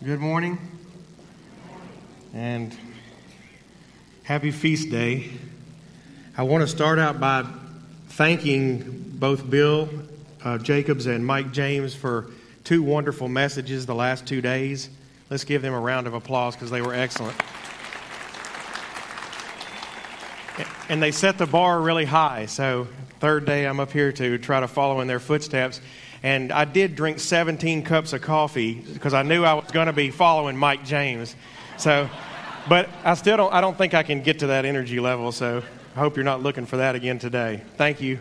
Good morning, and happy feast day. I want to start out by thanking both Bill Jacobs and Mike James for two wonderful messages the last 2 days. Let's give them a round of applause because they were excellent. And they set the bar really high, so third day I'm up here to try to follow in their footsteps. And I did drink 17 cups of coffee because I knew I was going to be following Mike James. So, but I don't think I can get to that energy level. So I hope you're not looking for that again today. Thank you.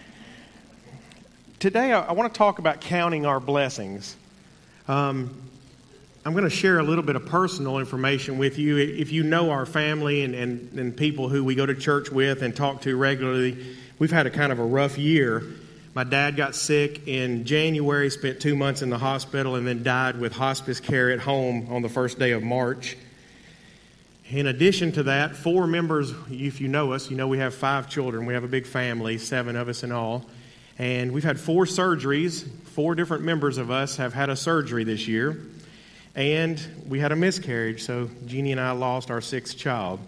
Today I want to talk about counting our blessings. I'm going to share a little bit of personal information with you. If you know our family and people who we go to church with and talk to regularly, we've had a kind of a rough year. My dad got sick in January, spent 2 months in the hospital, and then died with hospice care at home on the first day of March. In addition to that, 4 members, if you know us, you know we have 5 children. We have a big family, 7 of us in all. And we've had 4 surgeries. 4 different members of us have had a surgery this year. And we had a miscarriage, so Jeannie and I lost our 6th child.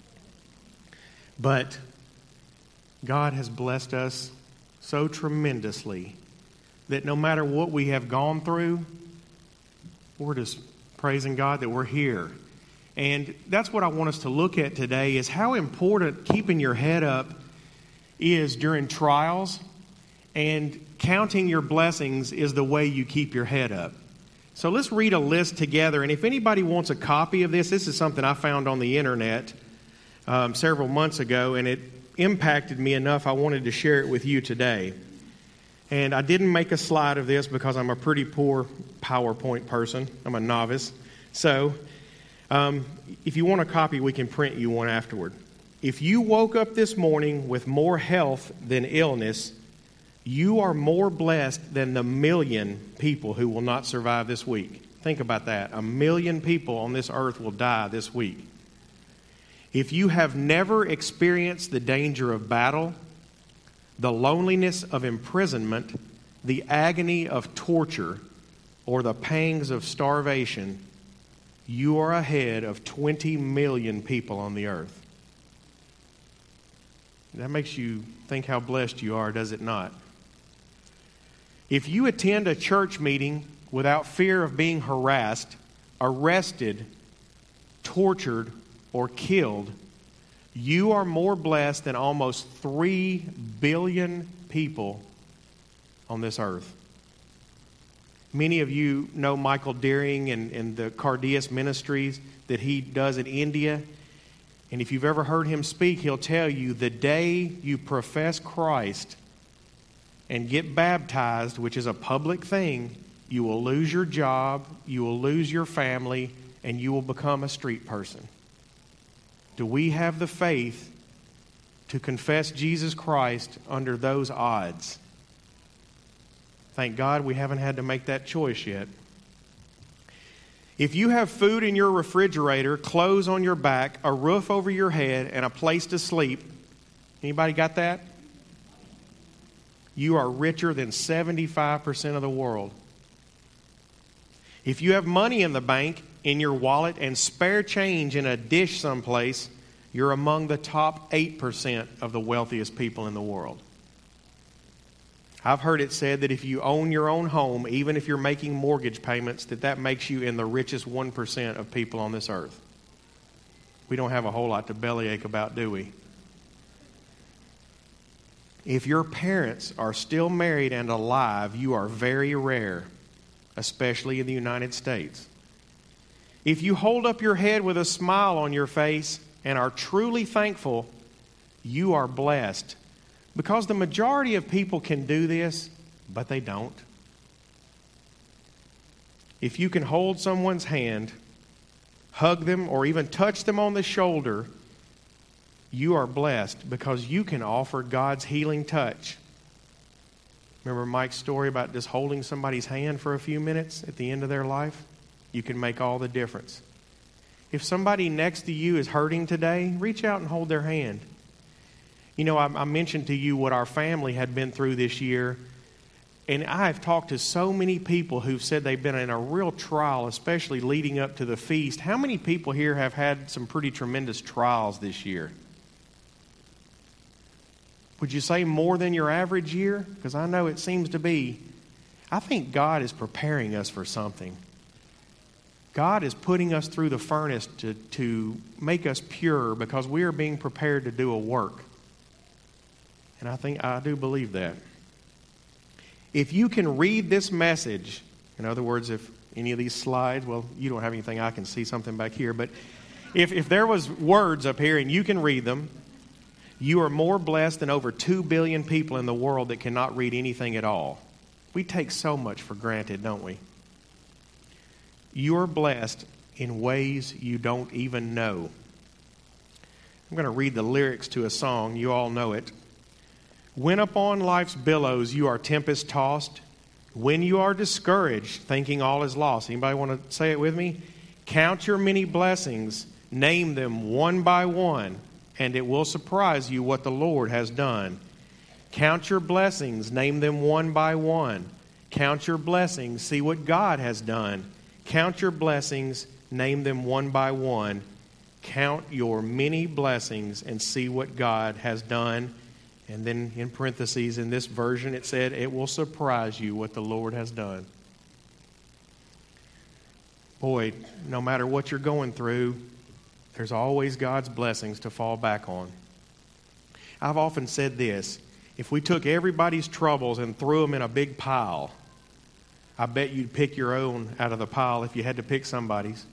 But God has blessed us so tremendously that no matter what we have gone through, we're just praising God that we're here. And that's what I want us to look at today, is how important keeping your head up is during trials, and counting your blessings is the way you keep your head up. So let's read a list together, and if anybody wants a copy of this is something I found on the internet several months ago, and it impacted me enough I wanted to share it with you today. And I didn't make a slide of this because I'm a pretty poor PowerPoint person. I'm a novice. So if you want a copy, we can print you one afterward. If you woke up this morning with more health than illness, you are more blessed than the 1 million people who will not survive this week. Think about that. 1 million people on this earth will die this week. If you have never experienced the danger of battle, the loneliness of imprisonment, the agony of torture, or the pangs of starvation, you are ahead of 20 million people on the earth. That makes you think how blessed you are, does it not? If you attend a church meeting without fear of being harassed, arrested, tortured, or killed, you are more blessed than almost 3 billion people on this earth. Many of you know Michael Deering and the Cardias Ministries that he does in India. And if you've ever heard him speak, he'll tell you the day you profess Christ and get baptized, which is a public thing, you will lose your job, you will lose your family, and you will become a street person. Do we have the faith to confess Jesus Christ under those odds? Thank God we haven't had to make that choice yet. If you have food in your refrigerator, clothes on your back, a roof over your head, and a place to sleep, anybody got that? You are richer than 75% of the world. If you have money in the bank, in your wallet, and spare change in a dish someplace, you're among the top 8% of the wealthiest people in the world. I've heard it said that if you own your own home, even if you're making mortgage payments, that makes you in the richest 1% of people on this earth. We don't have a whole lot to bellyache about, do we? If your parents are still married and alive, you are very rare, especially in the United States. If you hold up your head with a smile on your face and are truly thankful, you are blessed. Because the majority of people can do this, but they don't. If you can hold someone's hand, hug them, or even touch them on the shoulder, you are blessed because you can offer God's healing touch. Remember Mike's story about just holding somebody's hand for a few minutes at the end of their life? You can make all the difference. If somebody next to you is hurting today, reach out and hold their hand. You know, I mentioned to you what our family had been through this year, And I've talked to so many people who've said they've been in a real trial, especially leading up to the feast. How many people here have had some pretty tremendous trials this year? Would you say more than your average year? Because I know it seems to be. I think God is preparing us for something. God is putting us through the furnace to make us pure because we are being prepared to do a work. And I do believe that. If you can read this message, in other words, if any of these slides, well, you don't have anything, I can see something back here, but if there was words up here and you can read them, you are more blessed than over 2 billion people in the world that cannot read anything at all. We take so much for granted, don't we? You are blessed in ways you don't even know. I'm going to read the lyrics to a song. You all know it. When upon life's billows you are tempest tossed, when you are discouraged, thinking all is lost. Anybody want to say it with me? Count your many blessings, name them one by one, and it will surprise you what the Lord has done. Count your blessings, name them one by one. Count your blessings, see what God has done. Count your blessings, name them one by one. Count your many blessings and see what God has done. And then in parentheses in this version it said, it will surprise you what the Lord has done. Boy, no matter what you're going through, there's always God's blessings to fall back on. I've often said this, if we took everybody's troubles and threw them in a big pile, I bet you'd pick your own out of the pile if you had to pick somebody's.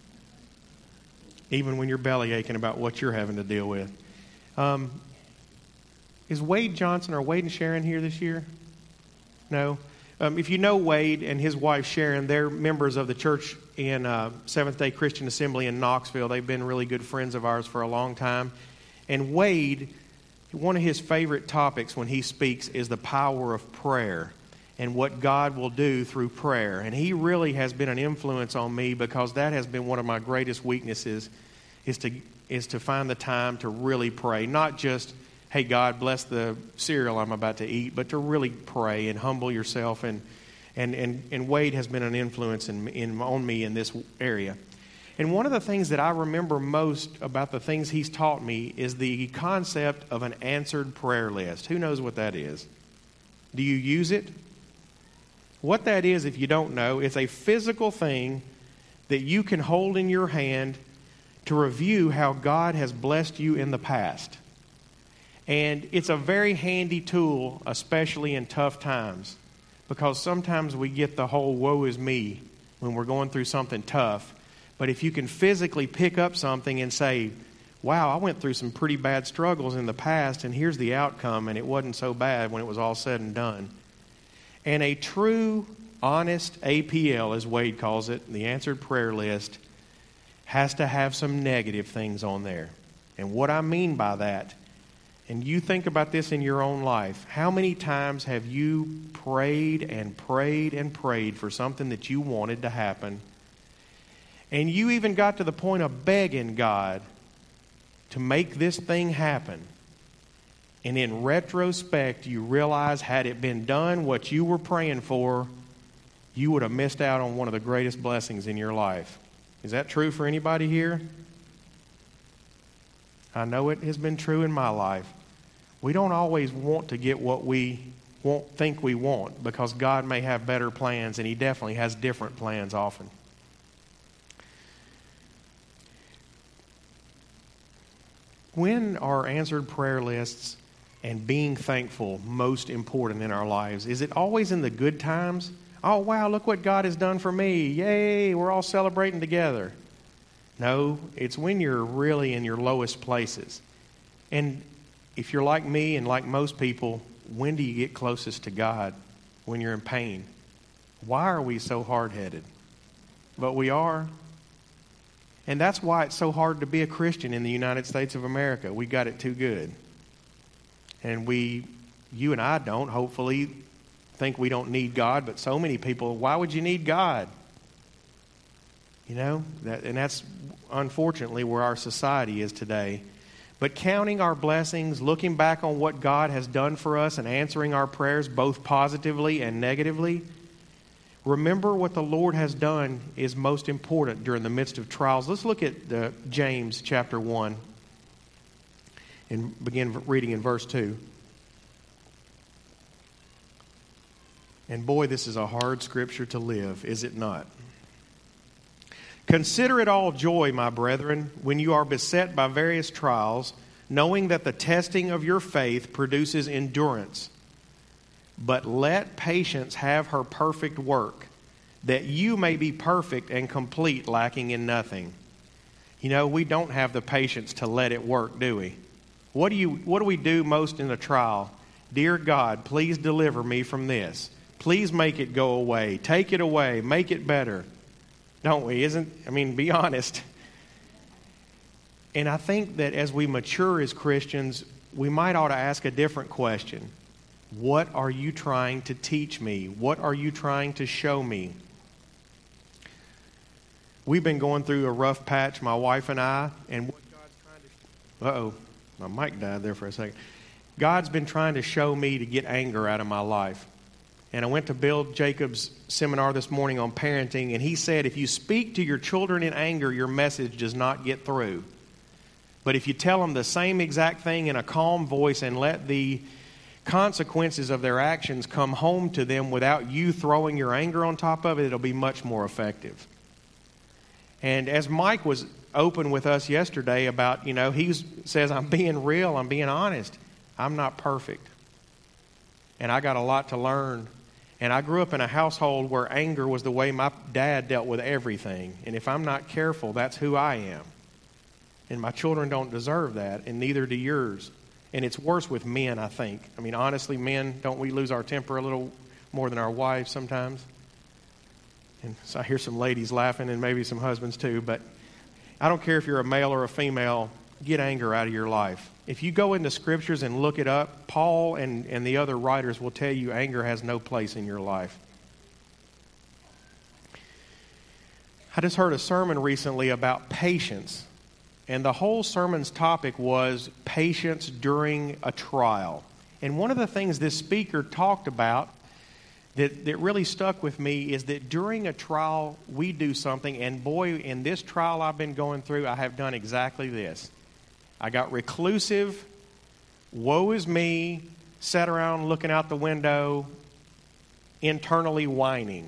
Even when you're belly aching about what you're having to deal with. Is Wade Johnson or Wade and Sharon here this year? No? If you know Wade and his wife Sharon, they're members of the church in Seventh-day Christian Assembly in Knoxville. They've been really good friends of ours for a long time. And Wade, one of his favorite topics when he speaks is the power of prayer and what God will do through prayer. And he really has been an influence on me because that has been one of my greatest weaknesses is to find the time to really pray. Not just, hey, God, bless the cereal I'm about to eat, but to really pray and humble yourself. And Wade has been an influence on me in this area. And one of the things that I remember most about the things he's taught me is the concept of an answered prayer list. Who knows what that is? Do you use it? What that is, if you don't know, it's a physical thing that you can hold in your hand to review how God has blessed you in the past. And it's a very handy tool, especially in tough times, because sometimes we get the whole woe is me when we're going through something tough. But if you can physically pick up something and say, wow, I went through some pretty bad struggles in the past, and here's the outcome, and it wasn't so bad when it was all said and done. And a true, honest APL, as Wade calls it, the answered prayer list, has to have some negative things on there. And what I mean by that, and you think about this in your own life, how many times have you prayed and prayed and prayed for something that you wanted to happen, and you even got to the point of begging God to make this thing happen, and in retrospect you realize had it been done what you were praying for, you would have missed out on one of the greatest blessings in your life. Is that true for anybody here? I know it has been true in my life. We don't always want to get what we think we want because God may have better plans, and He definitely has different plans often. When are answered prayer lists and being thankful most important in our lives? Is it always in the good times? Oh, wow, look what God has done for me. Yay, we're all celebrating together. No, it's when you're really in your lowest places. And if you're like me and like most people, when do you get closest to God? When you're in pain. Why are we so hard-headed? But we are. And that's why it's so hard to be a Christian in the United States of America. We got it too good. And you and I don't, hopefully, think we don't need God, but so many people, why would you need God? You know, and that's unfortunately where our society is today. But counting our blessings, looking back on what God has done for us and answering our prayers both positively and negatively, remember what the Lord has done is most important during the midst of trials. Let's look at James chapter 1 and begin reading in verse 2. And boy, this is a hard scripture to live, is it not? Consider it all joy, my brethren, when you are beset by various trials, knowing that the testing of your faith produces endurance. But let patience have her perfect work, that you may be perfect and complete, lacking in nothing. You know, we don't have the patience to let it work, do we? What do we do most in a trial? Dear God, please deliver me from this. Please make it go away. Take it away. Make it better. Don't we? Be honest. And I think that as we mature as Christians, we might ought to ask a different question. What are you trying to teach me? What are you trying to show me? We've been going through a rough patch, my wife and I, and what God's trying to... Uh-oh, my mic died there for a second. God's been trying to show me to get anger out of my life. And I went to Bill Jacobs' seminar this morning on parenting, and he said, if you speak to your children in anger, your message does not get through. But if you tell them the same exact thing in a calm voice and let the consequences of their actions come home to them without you throwing your anger on top of it, it'll be much more effective. And as Mike was open with us yesterday about, he says, I'm being real, I'm being honest. I'm not perfect. And I got a lot to learn. And I grew up in a household where anger was the way my dad dealt with everything. And if I'm not careful, that's who I am. And my children don't deserve that, and neither do yours. And it's worse with men, I think. Honestly, men, don't we lose our temper a little more than our wives sometimes? And so I hear some ladies laughing, and maybe some husbands too. But I don't care if you're a male or a female, get anger out of your life. If you go into scriptures and look it up, Paul and the other writers will tell you anger has no place in your life. I just heard a sermon recently about patience. And the whole sermon's topic was patience during a trial. And one of the things this speaker talked about that really stuck with me is that during a trial, we do something. And boy, in this trial I've been going through, I have done exactly this. I got reclusive, woe is me, sat around looking out the window, internally whining.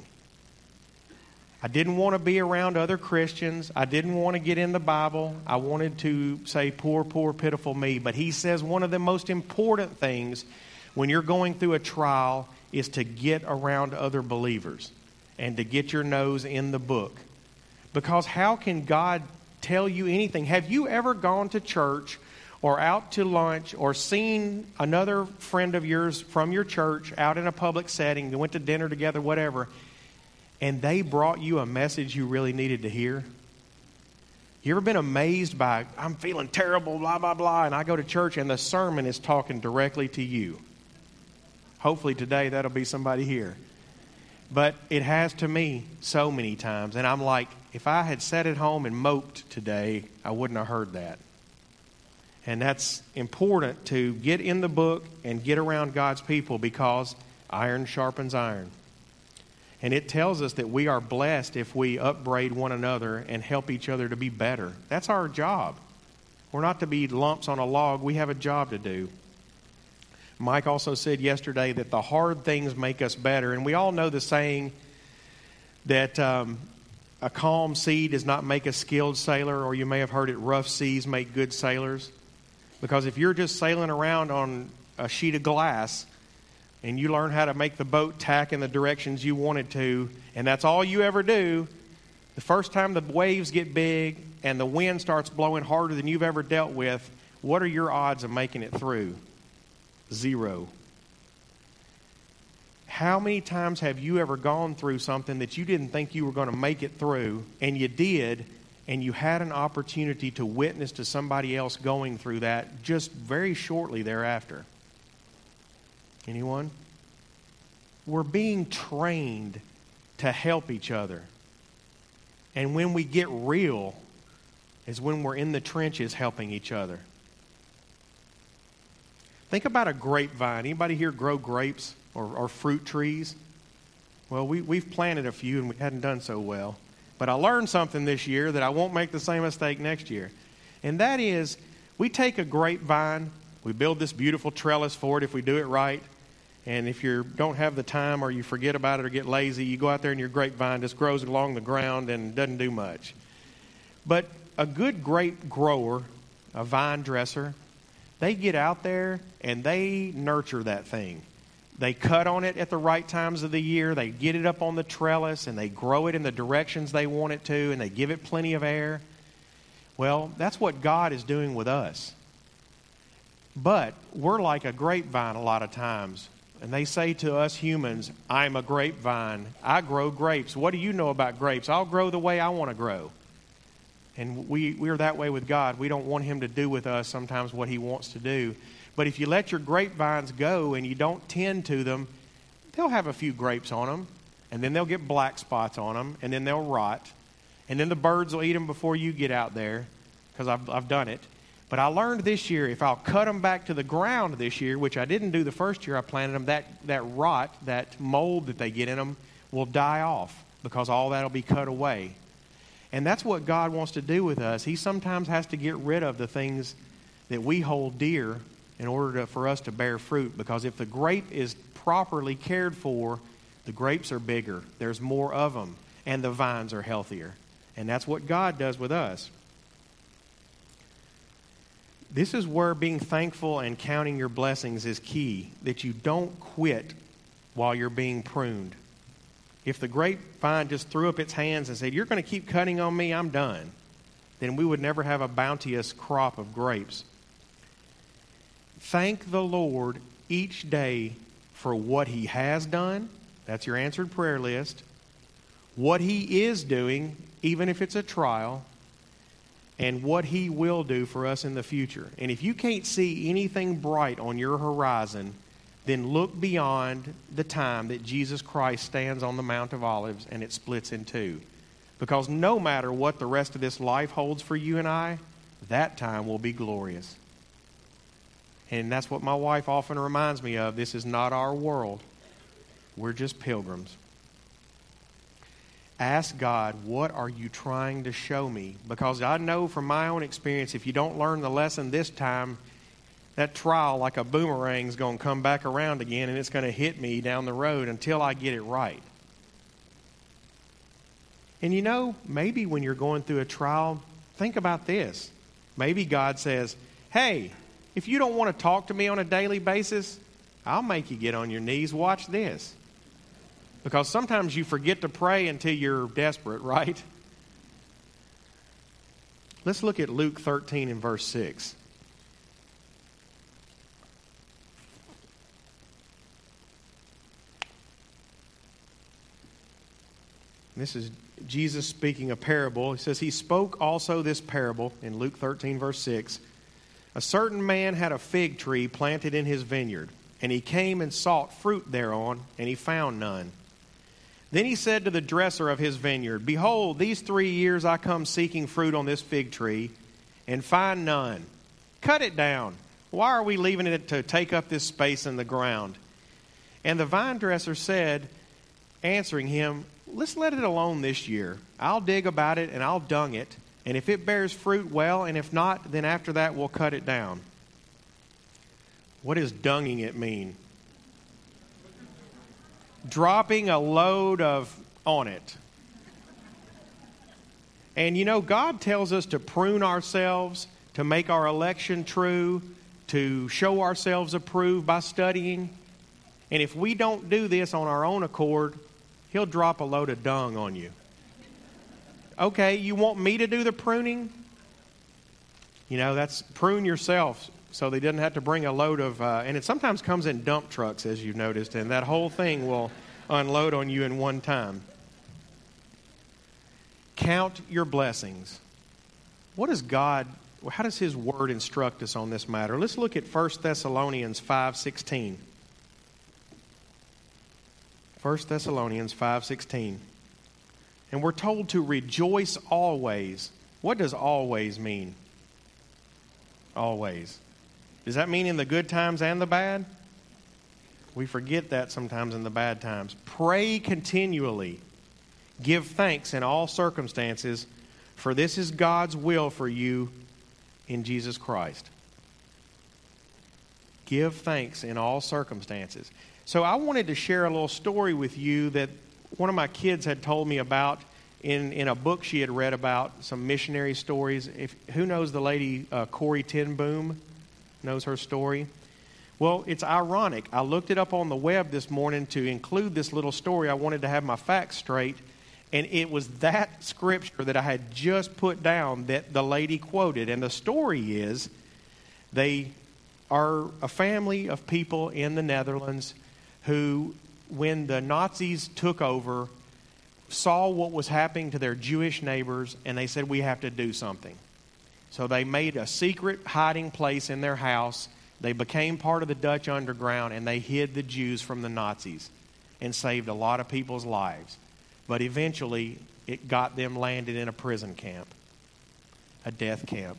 I didn't want to be around other Christians. I didn't want to get in the Bible. I wanted to say, poor, poor, pitiful me. But he says one of the most important things when you're going through a trial is to get around other believers and to get your nose in the book. Because how can God tell you anything? Have you ever gone to church or out to lunch or seen another friend of yours from your church out in a public setting, they went to dinner together, whatever, and they brought you a message you really needed to hear? You ever been amazed by, I'm feeling terrible, blah, blah, blah, and I go to church and the sermon is talking directly to you? Hopefully today that'll be somebody here. But it has to me so many times. And I'm like, if I had sat at home and moped today, I wouldn't have heard that. And that's important to get in the book and get around God's people because iron sharpens iron. And it tells us that we are blessed if we upbraid one another and help each other to be better. That's our job. We're not to be lumps on a log. We have a job to do. Mike also said yesterday that the hard things make us better. And we all know the saying that a calm sea does not make a skilled sailor, or you may have heard it, rough seas make good sailors. Because if you're just sailing around on a sheet of glass and you learn how to make the boat tack in the directions you want it to, and that's all you ever do, the first time the waves get big and the wind starts blowing harder than you've ever dealt with, what are your odds of making it through? 0. How many times have you ever gone through something that you didn't think you were going to make it through, and you did, and you had an opportunity to witness to somebody else going through that just very shortly thereafter? Anyone? We're being trained to help each other. And when we get real is when we're in the trenches helping each other. Think about a grapevine. Anybody here grow grapes or fruit trees? Well, we've planted a few and we hadn't done so well. But I learned something this year that I won't make the same mistake next year. And that is, we take a grapevine, we build this beautiful trellis for it if we do it right. And if you don't have the time or you forget about it or get lazy, you go out there and your grapevine just grows along the ground and doesn't do much. But a good grape grower, a vine dresser, they get out there and they nurture that thing. They cut on it at the right times of the year. They get it up on the trellis and they grow it in the directions they want it to, and they give it plenty of air. Well, that's what God is doing with us. But we're like a grapevine a lot of times. And they say to us humans, I'm a grapevine. I grow grapes. What do you know about grapes? I'll grow the way I want to grow. And we're that way with God. We don't want Him to do with us sometimes what He wants to do. But if you let your grapevines go and you don't tend to them, they'll have a few grapes on them. And then they'll get black spots on them. And then they'll rot. And then the birds will eat them before you get out there. Because I've done it. But I learned this year, if I'll cut them back to the ground this year, which I didn't do the first year I planted them, that rot, that mold that they get in them will die off because all that will be cut away. And that's what God wants to do with us. He sometimes has to get rid of the things that we hold dear in order for us to bear fruit. Because if the grape is properly cared for, the grapes are bigger. There's more of them. And the vines are healthier. And that's what God does with us. This is where being thankful and counting your blessings is key, that you don't quit while you're being pruned. If the grapevine just threw up its hands and said, you're going to keep cutting on me, I'm done, then we would never have a bounteous crop of grapes. Thank the Lord each day for what He has done. That's your answered prayer list. What He is doing, even if it's a trial. And what He will do for us in the future. And if you can't see anything bright on your horizon, then look beyond the time that Jesus Christ stands on the Mount of Olives and it splits in two. Because no matter what the rest of this life holds for you and I, that time will be glorious. And that's what my wife often reminds me of. This is not our world. We're just pilgrims. Ask God, what are you trying to show me? Because I know from my own experience, if you don't learn the lesson this time, that trial like a boomerang is going to come back around again and it's going to hit me down the road until I get it right. And you know, maybe when you're going through a trial, think about this. Maybe God says, hey, if you don't want to talk to me on a daily basis, I'll make you get on your knees. Watch this. Because sometimes you forget to pray until you're desperate, right? Let's look at Luke 13 and verse 6. This is Jesus speaking a parable. He says, He spoke also this parable in Luke 13, verse 6. A certain man had a fig tree planted in his vineyard, and he came and sought fruit thereon, and he found none. Then he said to the dresser of his vineyard, behold, these 3 years I come seeking fruit on this fig tree, and find none. Cut it down. Why are we leaving it to take up this space in the ground? And the vine dresser said, answering him, let's let it alone this year. I'll dig about it and I'll dung it. And if it bears fruit, well, and if not, then after that we'll cut it down. What does dunging it mean? Dropping a load on it. And you know, God tells us to prune ourselves, to make our election true, to show ourselves approved by studying. And if we don't do this on our own accord, He'll drop a load of dung on you. Okay, you want me to do the pruning? You know, that's prune yourself so they didn't have to bring a load of, and it sometimes comes in dump trucks, as you've noticed, and that whole thing will unload on you in one time. Count your blessings. What does God, how does His Word instruct us on this matter? Let's look at 1 Thessalonians 5:16. 1 Thessalonians 5:16. And we're told to rejoice always. What does always mean? Always. Does that mean in the good times and the bad? We forget that sometimes in the bad times. Pray continually. Give thanks in all circumstances, for this is God's will for you in Jesus Christ. Give thanks in all circumstances. So I wanted to share a little story with you that one of my kids had told me about in a book she had read about, some missionary stories. Who knows the lady Corrie ten Boom? Knows her story? Well, it's ironic. I looked it up on the web this morning to include this little story. I wanted to have my facts straight. And it was that scripture that I had just put down that the lady quoted. And the story is, they are a family of people in the Netherlands who, when the Nazis took over, saw what was happening to their Jewish neighbors, and they said, we have to do something. So they made a secret hiding place in their house. They became part of the Dutch underground, and they hid the Jews from the Nazis and saved a lot of people's lives. But eventually, it got them landed in a prison camp, a death camp.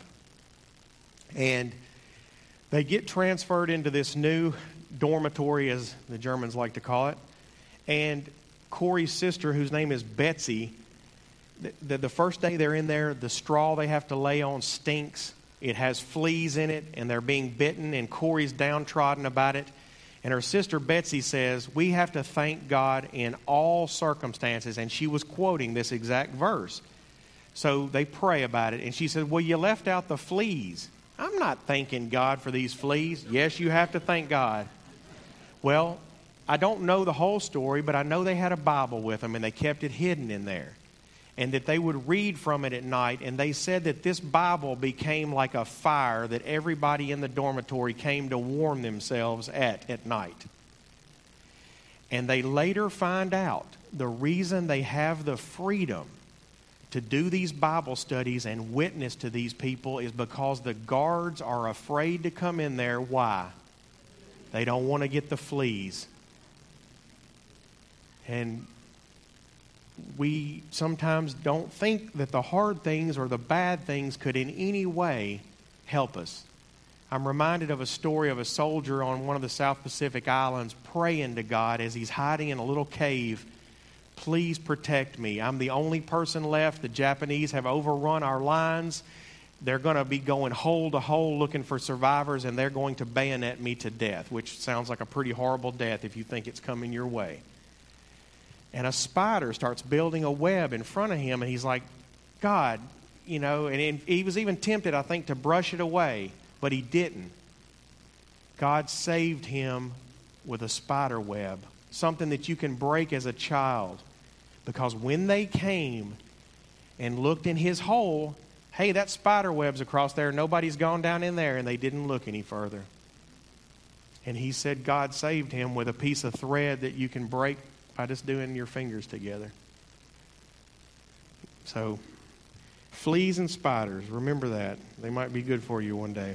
And they get transferred into this new dormitory, as the Germans like to call it. And Corey's sister, whose name is Betsy, the first day they're in there, the straw they have to lay on stinks. It has fleas in it, and they're being bitten, and Corey's downtrodden about it. And her sister Betsy says, we have to thank God in all circumstances. And she was quoting this exact verse. So they pray about it. And she said, well, you left out the fleas. I'm not thanking God for these fleas. Yes, you have to thank God. Well, I don't know the whole story, but I know they had a Bible with them, and they kept it hidden in there. And that they would read from it at night. And they said that this Bible became like a fire that everybody in the dormitory came to warm themselves at night. And they later find out the reason they have the freedom to do these Bible studies and witness to these people is because the guards are afraid to come in there. Why? They don't want to get the fleas. And we sometimes don't think that the hard things or the bad things could in any way help us. I'm reminded of a story of a soldier on one of the South Pacific Islands praying to God as he's hiding in a little cave. Please protect me. I'm the only person left. The Japanese have overrun our lines. They're going to be going hole to hole looking for survivors, and they're going to bayonet me to death, which sounds like a pretty horrible death if you think it's coming your way. And a spider starts building a web in front of him, and he's like, God, and he was even tempted, I think, to brush it away, but he didn't. God saved him with a spider web, something that you can break as a child. Because when they came and looked in his hole, hey, that spider web's across there, nobody's gone down in there, and they didn't look any further. And he said God saved him with a piece of thread that you can break by just doing your fingers together. So, fleas and spiders, remember that. They might be good for you one day.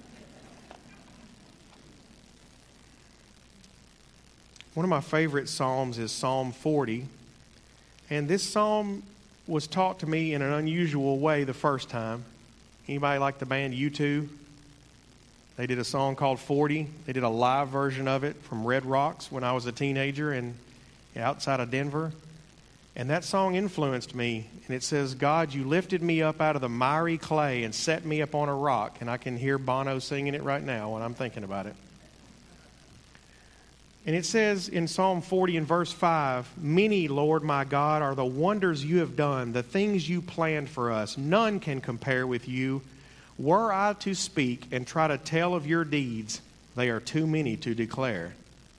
One of my favorite psalms is Psalm 40. And this psalm was taught to me in an unusual way the first time. Anybody like the band U2? They did a song called 40. They did a live version of it from Red Rocks when I was a teenager and outside of Denver. And that song influenced me. And it says, God, you lifted me up out of the miry clay and set me up on a rock. And I can hear Bono singing it right now when I'm thinking about it. And it says in Psalm 40 and verse 5, many, Lord my God, are the wonders you have done, the things you planned for us. None can compare with you. Were I to speak and try to tell of your deeds, they are too many to declare.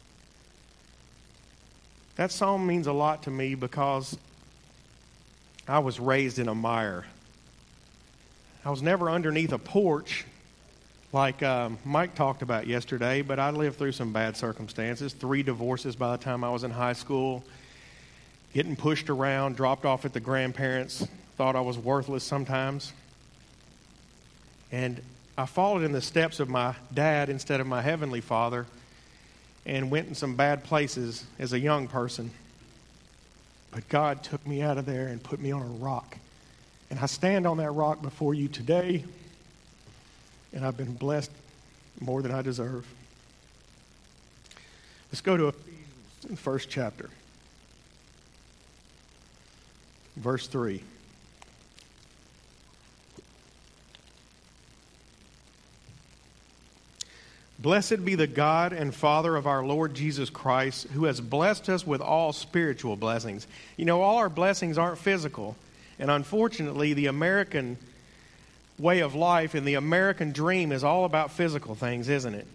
That psalm means a lot to me because I was raised in a mire. I was never underneath a porch like Mike talked about yesterday, but I lived through some bad circumstances. 3 divorces by the time I was in high school, getting pushed around, dropped off at the grandparents', thought I was worthless sometimes. And I followed in the steps of my dad instead of my heavenly Father and went in some bad places as a young person. But God took me out of there and put me on a rock. And I stand on that rock before you today. And I've been blessed more than I deserve. Let's go to Ephesians, the first chapter. Verse 3. Blessed be the God and Father of our Lord Jesus Christ, who has blessed us with all spiritual blessings. You know, all our blessings aren't physical. And unfortunately, the American way of life and the American dream is all about physical things, isn't it?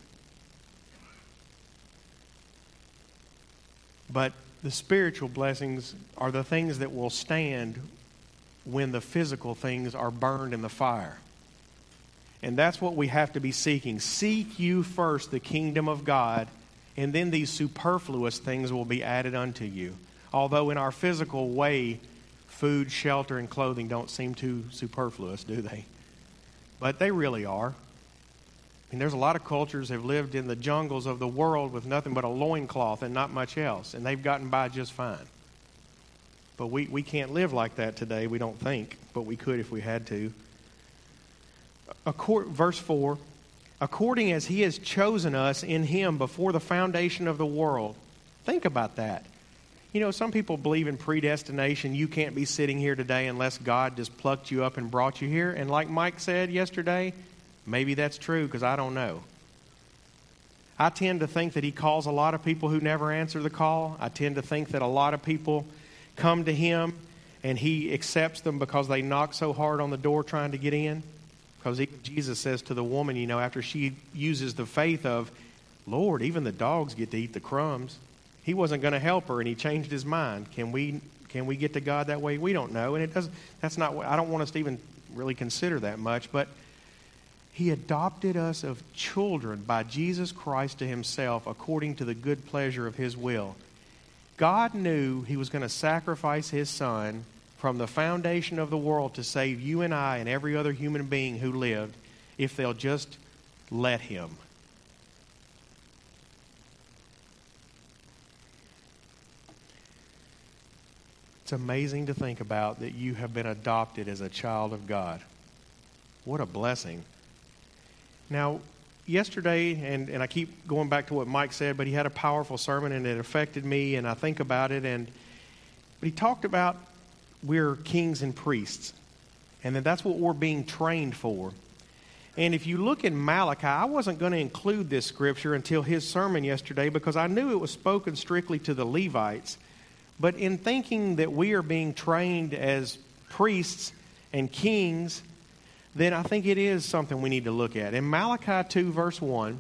But the spiritual blessings are the things that will stand when the physical things are burned in the fire. And that's what we have to be seeking. Seek you first the kingdom of God, and then these superfluous things will be added unto you. Although in our physical way, food, shelter, and clothing don't seem too superfluous, do they? But they really are. I mean, there's a lot of cultures that have lived in the jungles of the world with nothing but a loincloth and not much else, and they've gotten by just fine. But we can't live like that today, we don't think, but we could if we had to. Verse 4, according as he has chosen us in him before the foundation of the world. Think about that. You know, some people believe in predestination. You can't be sitting here today unless God just plucked you up and brought you here. And like Mike said yesterday, maybe that's true because I don't know. I tend to think that he calls a lot of people who never answer the call. I tend to think that a lot of people come to him and he accepts them because they knock so hard on the door trying to get in. Because even Jesus says to the woman, you know, after she uses the faith of, Lord, even the dogs get to eat the crumbs. He wasn't going to help her, and he changed his mind. Can we get to God that way? We don't know, and it doesn't. That's not. I don't want us to even really consider that much. But he adopted us of children by Jesus Christ to himself, according to the good pleasure of his will. God knew he was going to sacrifice his Son from the foundation of the world to save you and I and every other human being who lived, if they'll just let him. It's amazing to think about that you have been adopted as a child of God. What a blessing. Now, yesterday, and I keep going back to what Mike said, but he had a powerful sermon and it affected me, and I think about it. But he talked about we're kings and priests, and that's what we're being trained for. And if you look in Malachi, I wasn't going to include this scripture until his sermon yesterday because I knew it was spoken strictly to the Levites. But in thinking that we are being trained as priests and kings, then I think it is something we need to look at. In Malachi 2, verse 1,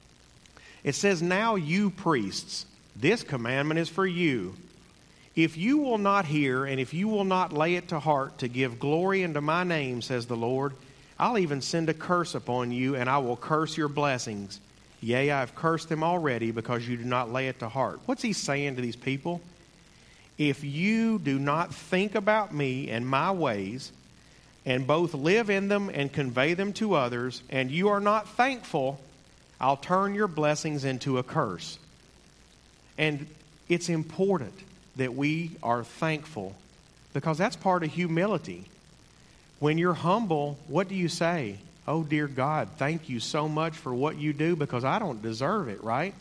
it says, now you priests, this commandment is for you. If you will not hear, and if you will not lay it to heart to give glory unto my name, says the Lord, I'll even send a curse upon you, and I will curse your blessings. Yea, I have cursed them already, because you do not lay it to heart. What's he saying to these people? If you do not think about me and my ways, and both live in them and convey them to others, and you are not thankful, I'll turn your blessings into a curse. And it's important that we are thankful, because that's part of humility. When you're humble, what do you say? Oh, dear God, thank you so much for what you do, because I don't deserve it, right?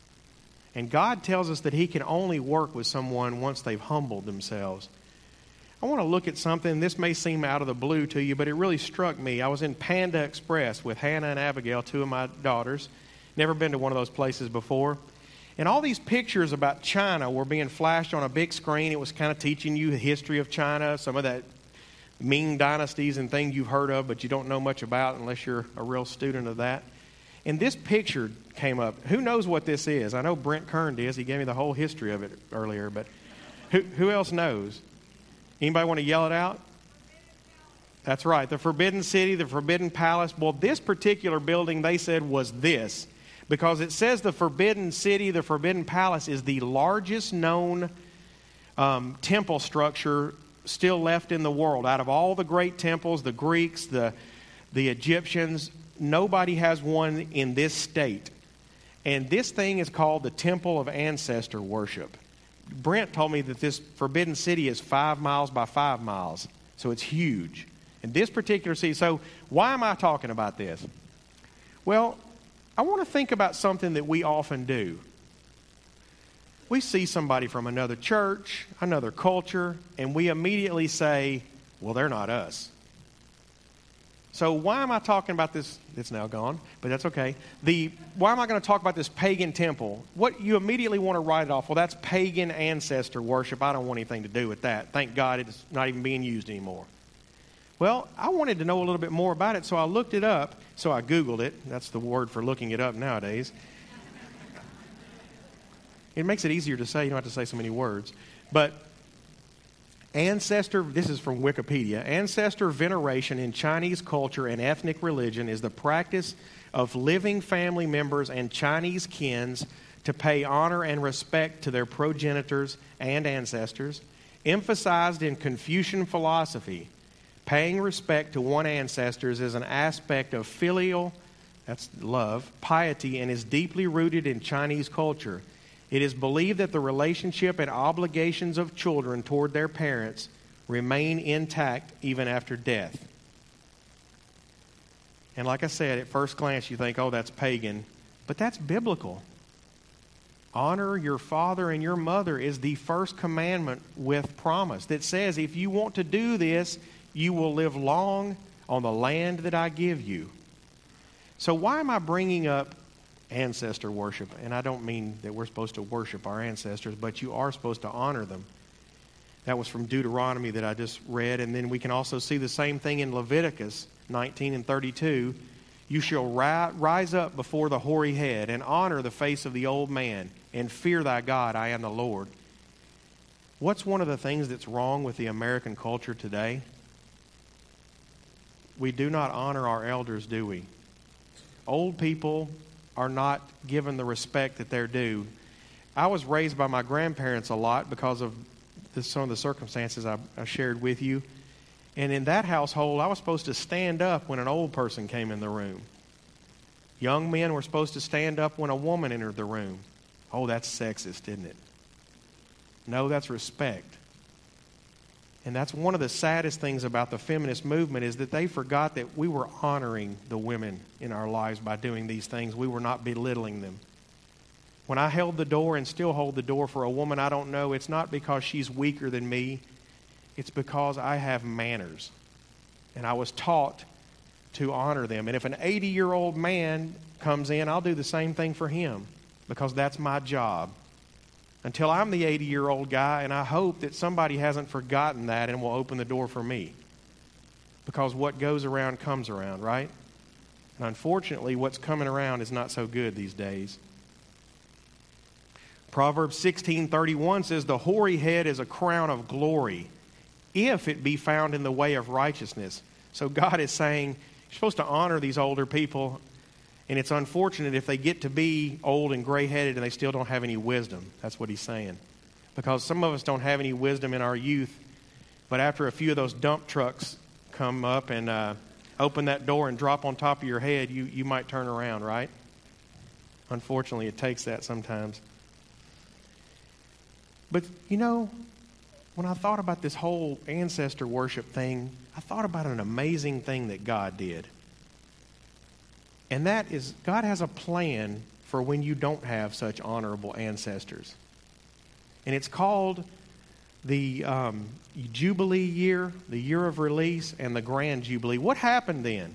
And God tells us that he can only work with someone once they've humbled themselves. I want to look at something. This may seem out of the blue to you, but it really struck me. I was in Panda Express with Hannah and Abigail, two of my daughters. Never been to one of those places before. And all these pictures about China were being flashed on a big screen. It was kind of teaching you the history of China, some of that Ming dynasties and things you've heard of, but you don't know much about unless you're a real student of that. And this picture came up. Who knows what this is? I know Brent Kern does. He gave me the whole history of it earlier, but who else knows? Anybody want to yell it out? That's right. The Forbidden City, the Forbidden Palace. Well, this particular building, they said, was this. Because it says the Forbidden City, the Forbidden Palace, is the largest known temple structure still left in the world. Out of all the great temples, the Greeks, the Egyptians, nobody has one in this state. And this thing is called the Temple of Ancestor Worship. Brent told me that this Forbidden City is 5 miles by 5 miles. So it's huge. And this particular city, so why am I talking about this? Well, I want to think about something that we often do. We see somebody from another church, another culture, and we immediately say, well, they're not us. So why am I talking about this? It's now gone, but that's okay. Why am I going to talk about this pagan temple? What you immediately want to write it off. Well, that's pagan ancestor worship. I don't want anything to do with that. Thank God it's not even being used anymore. Well, I wanted to know a little bit more about it, so I looked it up. So I Googled it. That's the word for looking it up nowadays. It makes it easier to say. You don't have to say so many words. But ancestor, this is from Wikipedia. Ancestor veneration in Chinese culture and ethnic religion is the practice of living family members and Chinese kins to pay honor and respect to their progenitors and ancestors. Emphasized in Confucian philosophy, paying respect to one's ancestors is an aspect of filial, that's love, piety, and is deeply rooted in Chinese culture. It is believed that the relationship and obligations of children toward their parents remain intact even after death. And like I said, at first glance you think, oh, that's pagan. But that's biblical. Honor your father and your mother is the first commandment with promise that says if you want to do this, you will live long on the land that I give you. So why am I bringing up ancestor worship? And I don't mean that we're supposed to worship our ancestors, but you are supposed to honor them. That was from Deuteronomy that I just read. And then we can also see the same thing in Leviticus 19 and 32. You shall rise up before the hoary head and honor the face of the old man and fear thy God, I am the Lord. What's one of the things that's wrong with the American culture today? We do not honor our elders, do we? Old people are not given the respect that they're due. I was raised by my grandparents a lot because of some of the circumstances I shared with you. And in that household, I was supposed to stand up when an old person came in the room. Young men were supposed to stand up when a woman entered the room. Oh, that's sexist, isn't it? No, that's respect. And that's one of the saddest things about the feminist movement is that they forgot that we were honoring the women in our lives by doing these things. We were not belittling them. When I held the door and still hold the door for a woman I don't know, it's not because she's weaker than me. It's because I have manners. And I was taught to honor them. And if an 80-year-old man comes in, I'll do the same thing for him because that's my job. Until I'm the 80-year-old guy, and I hope that somebody hasn't forgotten that and will open the door for me. Because what goes around comes around, right? And unfortunately, what's coming around is not so good these days. Proverbs 16:31 says, the hoary head is a crown of glory, if it be found in the way of righteousness. So God is saying, you're supposed to honor these older people. And it's unfortunate if they get to be old and gray-headed and they still don't have any wisdom. That's what he's saying. Because some of us don't have any wisdom in our youth. But after a few of those dump trucks come up and open that door and drop on top of your head, you might turn around, right? Unfortunately, it takes that sometimes. But, you know, when I thought about this whole ancestor worship thing, I thought about an amazing thing that God did. And that is, God has a plan for when you don't have such honorable ancestors. And it's called the Jubilee year, the year of release, and the Grand Jubilee. What happened then?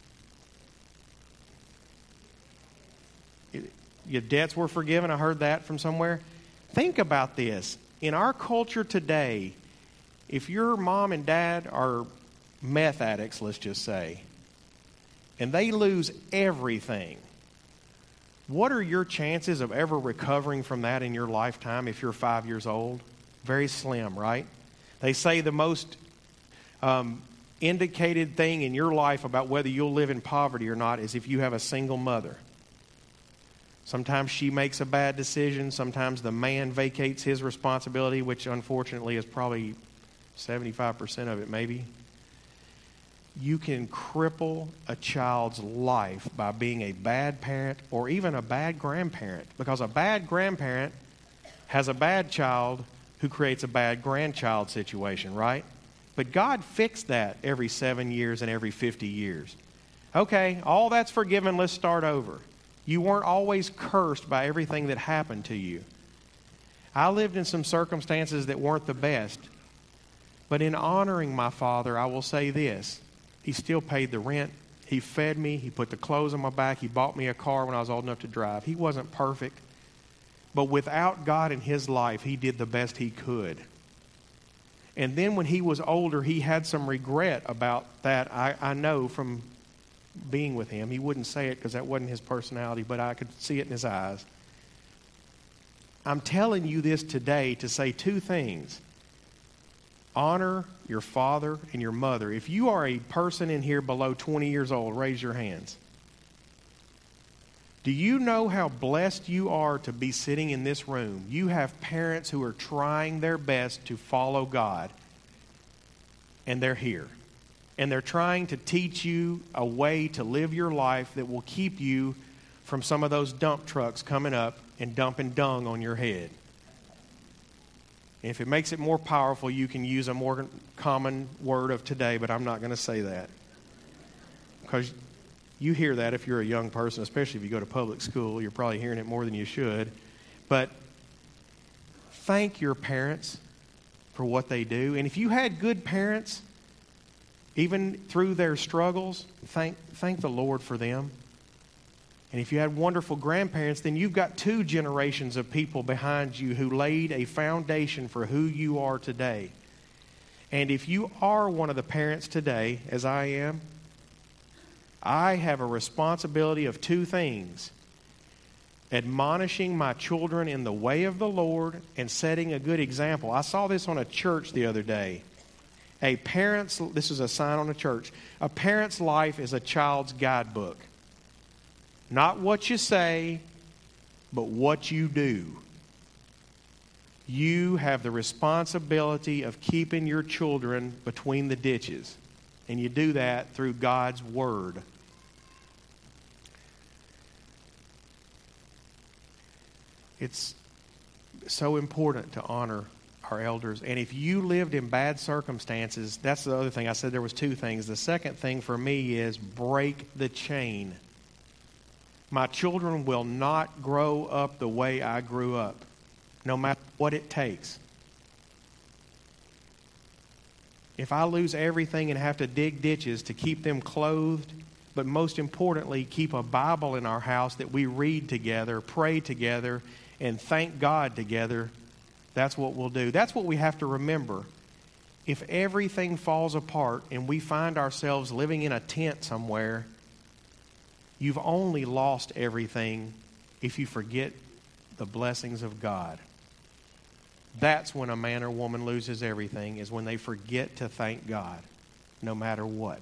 Your debts were forgiven. I heard that from somewhere. Think about this. In our culture today, if your mom and dad are meth addicts, let's just say, and they lose everything, what are your chances of ever recovering from that in your lifetime if you're 5 years old? Very slim, right? They say the most indicated thing in your life about whether you'll live in poverty or not is if you have a single mother. Sometimes she makes a bad decision. Sometimes the man vacates his responsibility, which unfortunately is probably 75% of it maybe. You can cripple a child's life by being a bad parent or even a bad grandparent, because a bad grandparent has a bad child who creates a bad grandchild situation, right? But God fixed that every 7 years and every 50 years. Okay, all that's forgiven, let's start over. You weren't always cursed by everything that happened to you. I lived in some circumstances that weren't the best. But in honoring my father, I will say this. He still paid the rent. He fed me. He put the clothes on my back. He bought me a car when I was old enough to drive. He wasn't perfect. But without God in his life, he did the best he could. And then when he was older, he had some regret about that. I know from being with him. He wouldn't say it because that wasn't his personality, but I could see it in his eyes. I'm telling you this today to say two things. Honor your father and your mother. If you are a person in here below 20 years old, raise your hands. Do you know how blessed you are to be sitting in this room? You have parents who are trying their best to follow God, and they're here. And they're trying to teach you a way to live your life that will keep you from some of those dump trucks coming up and dumping dung on your head. If it makes it more powerful, you can use a more common word of today, but I'm not going to say that. Because you hear that if you're a young person, especially if you go to public school. You're probably hearing it more than you should. But thank your parents for what they do. And if you had good parents, even through their struggles, thank the Lord for them. And if you had wonderful grandparents, then you've got 2 generations of people behind you who laid a foundation for who you are today. And if you are one of the parents today, as I am, I have a responsibility of 2 things. Admonishing my children in the way of the Lord and setting a good example. I saw this on a church the other day. This is a sign on a church. A parent's life is a child's guidebook. Not what you say, but what you do. You have the responsibility of keeping your children between the ditches. And you do that through God's Word. It's so important to honor our elders. And if you lived in bad circumstances, that's the other thing. I said there was 2 things. The second thing for me is break the chain. My children will not grow up the way I grew up, no matter what it takes. If I lose everything and have to dig ditches to keep them clothed, but most importantly, keep a Bible in our house that we read together, pray together, and thank God together, that's what we'll do. That's what we have to remember. If everything falls apart and we find ourselves living in a tent somewhere, you've only lost everything if you forget the blessings of God. That's when a man or woman loses everything, is when they forget to thank God, no matter what.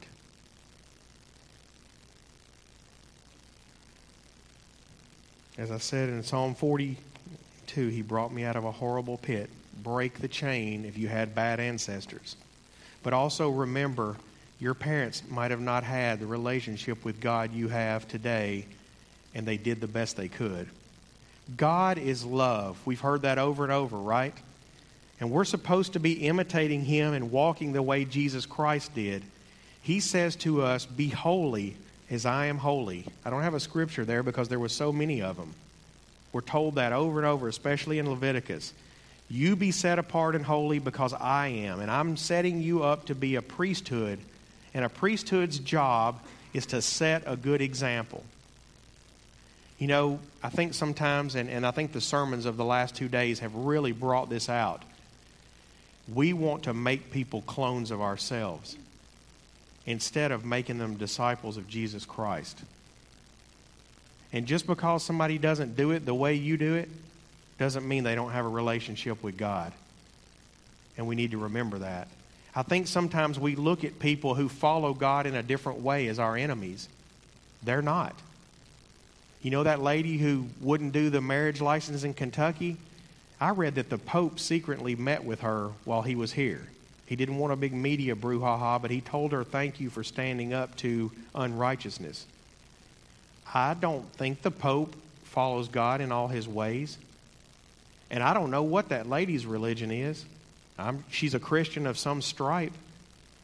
As I said in Psalm 42, He brought me out of a horrible pit. Break the chain if you had bad ancestors. But also remember, your parents might have not had the relationship with God you have today, and they did the best they could. God is love. We've heard that over and over, right? And we're supposed to be imitating Him and walking the way Jesus Christ did. He says to us, be holy as I am holy. I don't have a scripture there because there were so many of them. We're told that over and over, especially in Leviticus. You be set apart and holy because I am. And I'm setting you up to be a priesthood. And a priesthood's job is to set a good example. You know, I think sometimes, and I think the sermons of the last 2 days have really brought this out. We want to make people clones of ourselves instead of making them disciples of Jesus Christ. And just because somebody doesn't do it the way you do it, doesn't mean they don't have a relationship with God. And we need to remember that. I think sometimes we look at people who follow God in a different way as our enemies. They're not. You know that lady who wouldn't do the marriage license in Kentucky? I read that the Pope secretly met with her while he was here. He didn't want a big media brouhaha, but he told her, thank you for standing up to unrighteousness. I don't think the Pope follows God in all his ways. And I don't know what that lady's religion is. She's a Christian of some stripe.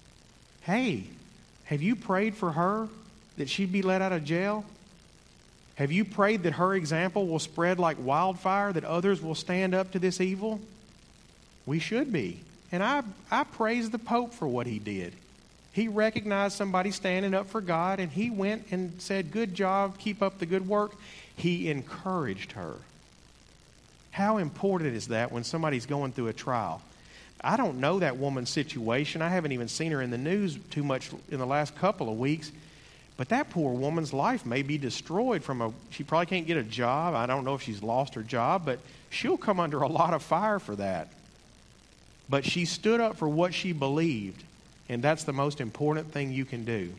Hey, have you prayed for her that she'd be let out of jail? Have you prayed that her example will spread like wildfire, that others will stand up to this evil? We should be. And I praise the Pope for what he did. He recognized somebody standing up for God, and he went and said, good job, keep up the good work. He encouraged her. How important is that when somebody's going through a trial? I don't know that woman's situation. I haven't even seen her in the news too much in the last couple of weeks. But that poor woman's life may be destroyed she probably can't get a job. I don't know if she's lost her job, but she'll come under a lot of fire for that. But she stood up for what she believed, and that's the most important thing you can do.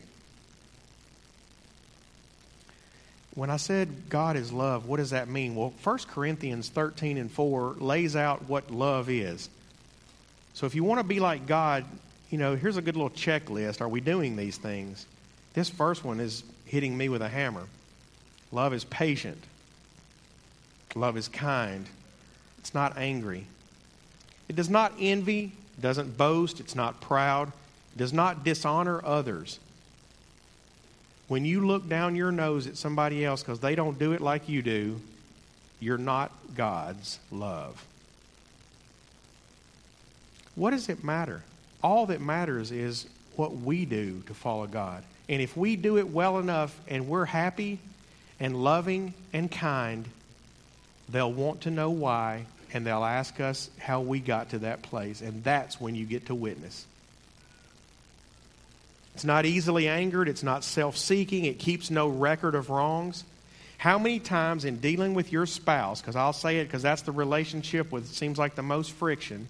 When I said God is love, what does that mean? Well, 1 Corinthians 13:4 lays out what love is. So if you want to be like God, here's a good little checklist. Are we doing these things? This first one is hitting me with a hammer. Love is patient. Love is kind. It's not angry. It does not envy, doesn't boast, it's not proud, it does not dishonor others. When you look down your nose at somebody else because they don't do it like you do, you're not God's love. What does it matter? All that matters is what we do to follow God. And if we do it well enough and we're happy and loving and kind, they'll want to know why, and they'll ask us how we got to that place. And that's when you get to witness. It's not easily angered. It's not self-seeking. It keeps no record of wrongs. How many times in dealing with your spouse, because I'll say it because that's the relationship with, it seems like the most friction,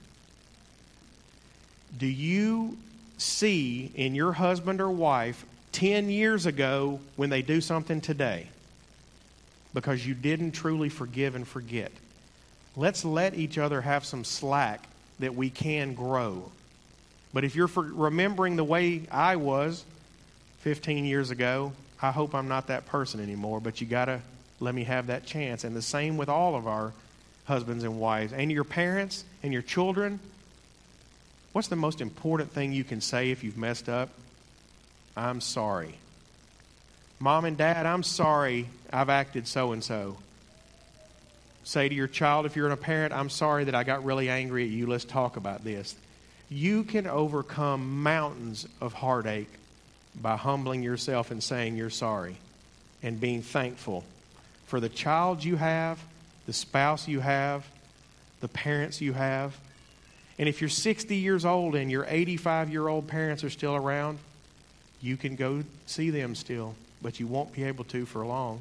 do you see in your husband or wife 10 years ago when they do something today? Because you didn't truly forgive and forget. Let's let each other have some slack that we can grow. But if you're remembering the way I was 15 years ago, I hope I'm not that person anymore. But you got to let me have that chance. And the same with all of our husbands and wives and your parents and your children. What's the most important thing you can say if you've messed up? I'm sorry. Mom and Dad, I'm sorry I've acted so-and-so. Say to your child, if you're a parent, I'm sorry that I got really angry at you. Let's talk about this. You can overcome mountains of heartache by humbling yourself and saying you're sorry and being thankful for the child you have, the spouse you have, the parents you have. And if you're 60 years old and your 85-year-old parents are still around, you can go see them still, but you won't be able to for long.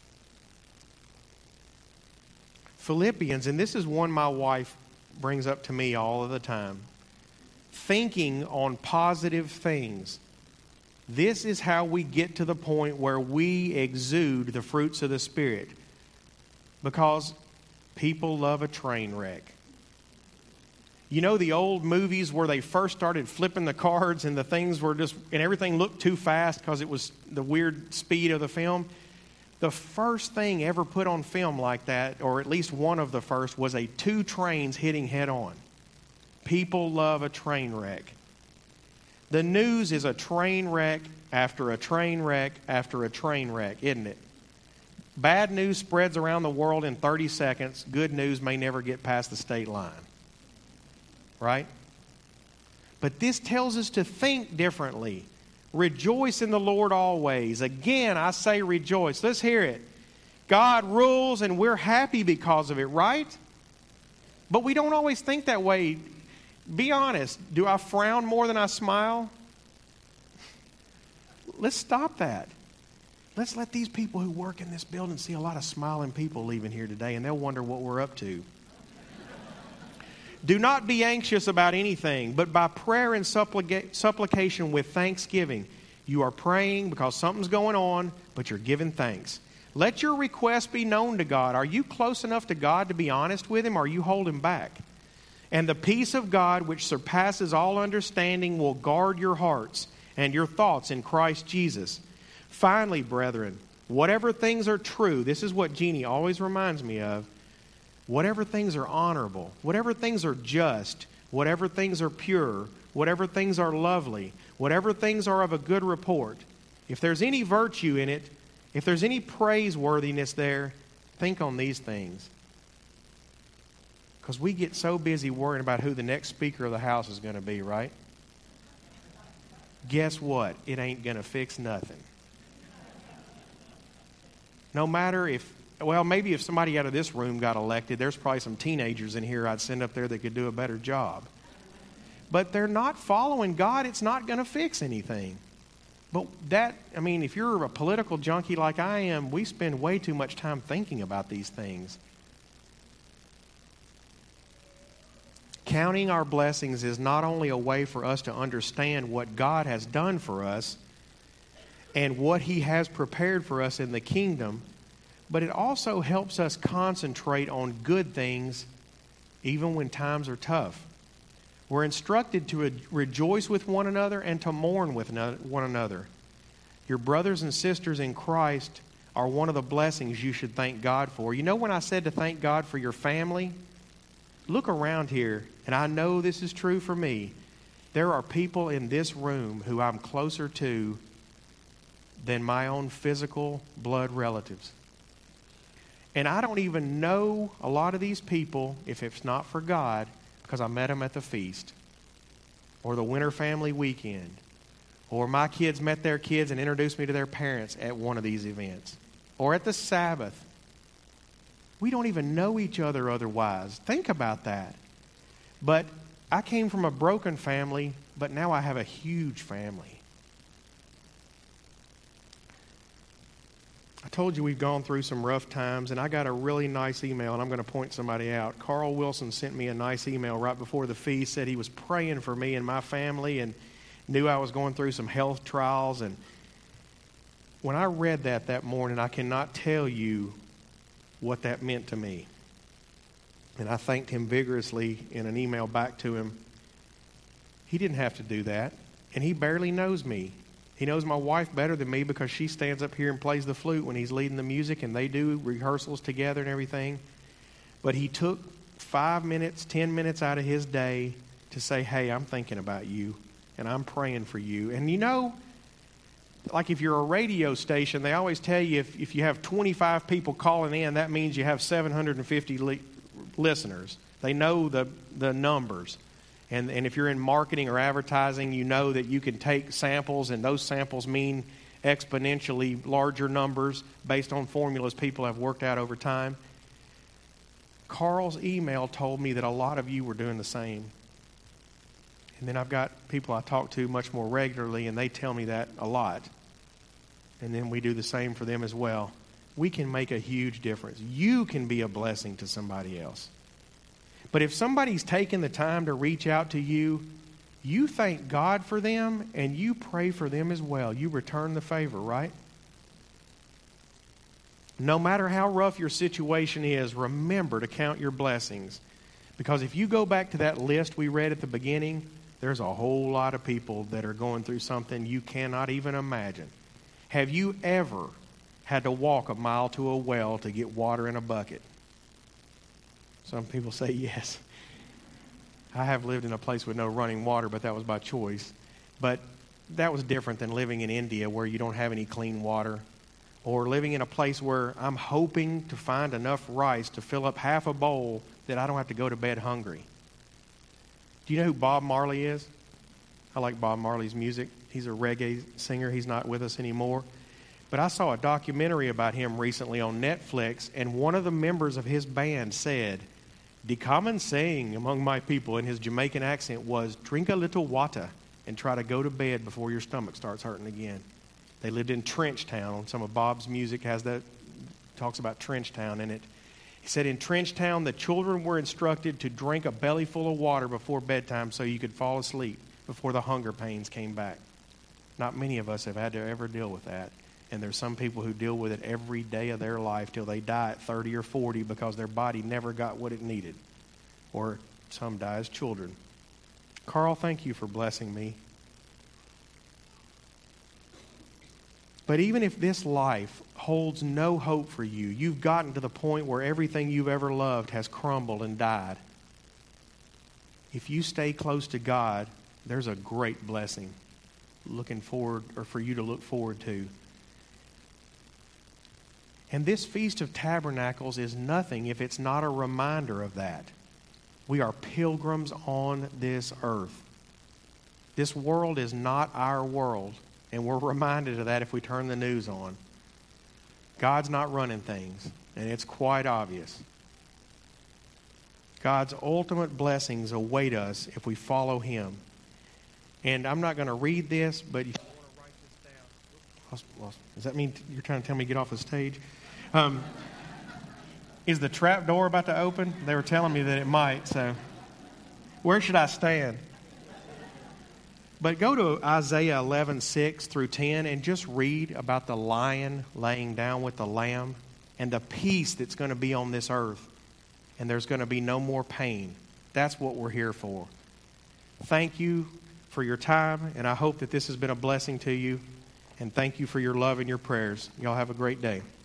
Philippians, and this is one my wife brings up to me all of the time. Thinking on positive things. This is how we get to the point where we exude the fruits of the Spirit. Because people love a train wreck. You know the old movies where they first started flipping the cards and the things were just, and everything looked too fast because it was the weird speed of the film? The first thing ever put on film like that, or at least one of the first, was two trains hitting head on. People love a train wreck. The news is a train wreck after a train wreck after a train wreck, isn't it? Bad news spreads around the world in 30 seconds. Good news may never get past the state line. Right? But this tells us to think differently. Rejoice in the Lord always. Again, I say rejoice. Let's hear it. God rules and we're happy because of it, right? But we don't always think that way. Be honest. Do I frown more than I smile? Let's stop that. Let's let these people who work in this building see a lot of smiling people leaving here today, and they'll wonder what we're up to. Do not be anxious about anything, but by prayer and supplication with thanksgiving. You are praying because something's going on, but you're giving thanks. Let your requests be known to God. Are you close enough to God to be honest with Him, or are you holding back? And the peace of God, which surpasses all understanding, will guard your hearts and your thoughts in Christ Jesus. Finally, brethren, whatever things are true, this is what Jeannie always reminds me of, whatever things are honorable, whatever things are just, whatever things are pure, whatever things are lovely, whatever things are of a good report, if there's any virtue in it, If there's any praiseworthiness there, think on these things. Because we get so busy worrying about who the next Speaker of the House is going to be, right? Guess what? It ain't going to fix nothing. No matter if, well, maybe if somebody out of this room got elected, there's probably some teenagers in here I'd send up there that could do a better job. But they're not following God. It's not going to fix anything. But if you're a political junkie like I am, we spend way too much time thinking about these things. Counting our blessings is not only a way for us to understand what God has done for us and what He has prepared for us in the kingdom, but it also helps us concentrate on good things even when times are tough. We're instructed to rejoice with one another and to mourn with one another. Your brothers and sisters in Christ are one of the blessings you should thank God for. You know, when I said to thank God for your family, look around here, and I know this is true for me. There are people in this room who I'm closer to than my own physical blood relatives. And I don't even know a lot of these people if it's not for God, because I met them at the feast or the winter family weekend, or my kids met their kids and introduced me to their parents at one of these events, or at the Sabbath. We don't even know each other otherwise. Think about that. But I came from a broken family, but now I have a huge family. I told you we've gone through some rough times, and I got a really nice email, and I'm going to point somebody out. Carl Wilson sent me a nice email right before the feast, said he was praying for me and my family and knew I was going through some health trials. And when I read that morning, I cannot tell you what that meant to me. And I thanked him vigorously in an email back to him. He didn't have to do that, and he barely knows me. He knows my wife better than me because she stands up here and plays the flute when he's leading the music, and they do rehearsals together and everything. But he took 5 minutes, 10 minutes out of his day to say, hey, I'm thinking about you, and I'm praying for you. And you know, like if you're a radio station, they always tell you if you have 25 people calling in, that means you have 750 listeners. They know the numbers. And if you're in marketing or advertising, you know that you can take samples, and those samples mean exponentially larger numbers based on formulas people have worked out over time. Carl's email told me that a lot of you were doing the same. And then I've got people I talk to much more regularly, and they tell me that a lot. And then we do the same for them as well. We can make a huge difference. You can be a blessing to somebody else. But if somebody's taken the time to reach out to you, you thank God for them and you pray for them as well. You return the favor, right? No matter how rough your situation is, remember to count your blessings. Because if you go back to that list we read at the beginning, there's a whole lot of people that are going through something you cannot even imagine. Have you ever had to walk a mile to a well to get water in a bucket? Some people say yes. I have lived in a place with no running water, but that was by choice. But that was different than living in India where you don't have any clean water, or living in a place where I'm hoping to find enough rice to fill up half a bowl that I don't have to go to bed hungry. Do you know who Bob Marley is? I like Bob Marley's music. He's a reggae singer. He's not with us anymore. But I saw a documentary about him recently on Netflix, and one of the members of his band said, the common saying among my people in his Jamaican accent was, drink a little water and try to go to bed before your stomach starts hurting again. They lived in Trenchtown. Some of Bob's music talks about Trenchtown in it. He said in Trenchtown, the children were instructed to drink a belly full of water before bedtime so you could fall asleep before the hunger pains came back. Not many of us have had to ever deal with that. And there's some people who deal with it every day of their life till they die at 30 or 40 because their body never got what it needed. Or some die as children. Carl, thank you for blessing me. But even if this life holds no hope for you, you've gotten to the point where everything you've ever loved has crumbled and died. If you stay close to God, there's a great blessing looking forward, or for you to look forward to. And this Feast of Tabernacles is nothing if it's not a reminder of that. We are pilgrims on this earth. This world is not our world, and we're reminded of that if we turn the news on. God's not running things, and it's quite obvious. God's ultimate blessings await us if we follow Him. And I'm not going to read this, but you want to write this down. Does that mean you're trying to tell me to get off the stage? Is the trap door about to open? They were telling me that it might, so where should I stand? But go to Isaiah 11:6 through 10 and just read about the lion laying down with the lamb and the peace that's going to be on this earth. And there's going to be no more pain. That's what we're here for. Thank you for your time, and I hope that this has been a blessing to you. And thank you for your love and your prayers. Y'all have a great day.